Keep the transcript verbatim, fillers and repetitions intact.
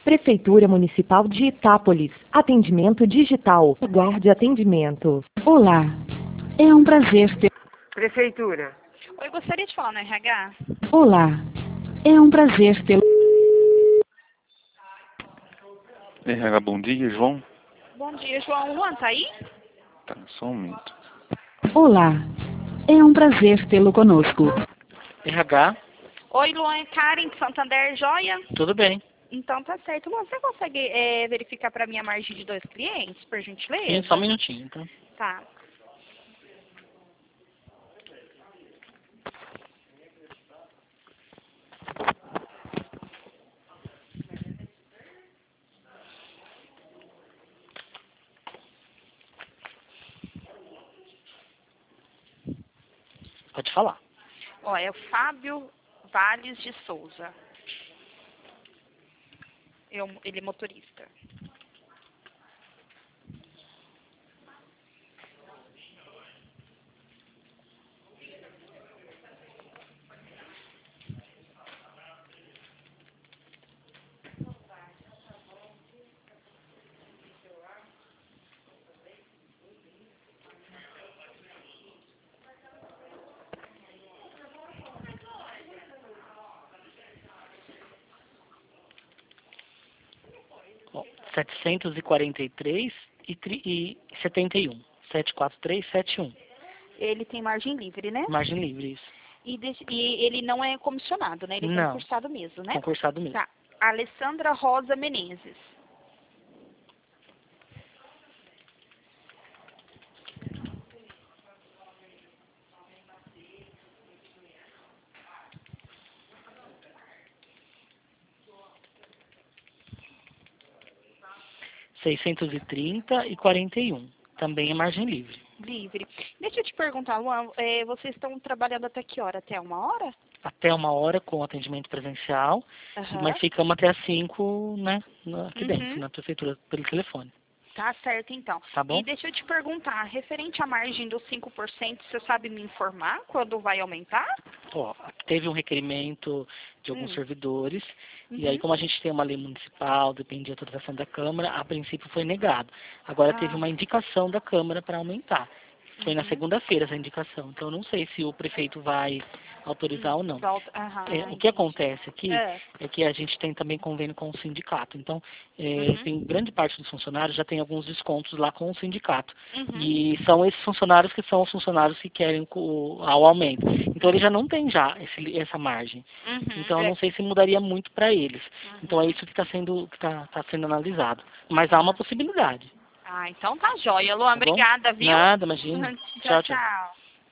Prefeitura Municipal de Itápolis. Atendimento digital. Aguarde atendimento. Olá. É um prazer ter... Prefeitura. Oi, gostaria de falar no R H? Olá. É um prazer ter... R H, bom dia, João. Bom dia, João. O Luan tá aí? Tá, só um minuto. Olá. É um prazer tê-lo conosco. R H, Oi, Luan, é Karen, de Santander, joia? tudo bem. Então tá certo. Luan, você consegue é, verificar para mim a margem de dois clientes, por gentileza? Sim, só um minutinho, tá? Tá. Pode falar. Ó, é o Fábio Valles de Souza. Eu, ele é motorista. Ó, setecentos e quarenta e três e, tri- e setenta e um. setecentos e quarenta e três, setenta e um. Ele tem margem livre, né? Margem livre, isso. E, deixa- e ele não é comissionado, né? Ele é Não. concursado mesmo, né? Concursado mesmo. Tá. Alessandra Rosa Menezes. seiscentos e trinta e quarenta e um. Também é margem livre. Livre. Deixa eu te perguntar, Luan, é, vocês estão trabalhando até que hora? Até uma hora? Até uma hora com atendimento presencial, Aham. mas ficamos até às cinco, né, na- aqui Uhum. dentro, na prefeitura, pelo telefone. Tá certo, então. Tá bom? E deixa eu te perguntar, referente à margem dos cinco por cento, você sabe me informar quando vai aumentar? Ó, teve um requerimento de alguns Hum. servidores, e Uhum. aí como a gente tem uma lei municipal, depende de autorização da Câmara, a princípio foi negado. Agora Ah. teve uma indicação da Câmara para aumentar. Foi na Uhum. segunda-feira essa indicação, então eu não sei se o prefeito vai autorizar ou não. Volta. Aham, É, o que entendi. acontece aqui É. é que a gente tem também convênio com o sindicato. Então, é, Uhum. tem grande parte dos funcionários já tem alguns descontos lá com o sindicato. Uhum. E são esses funcionários que são os funcionários que querem o, ao aumento. Então, ele já não tem já esse, essa margem. Uhum. Então, eu É. não sei se mudaria muito para eles. Uhum. Então, é isso que está sendo, que tá, tá sendo analisado. Mas há uma possibilidade. Ah, então tá jóia, Luan. Tá bom? Obrigada, viu? Nada, imagina. Tchau, Tchau, tchau. tchau.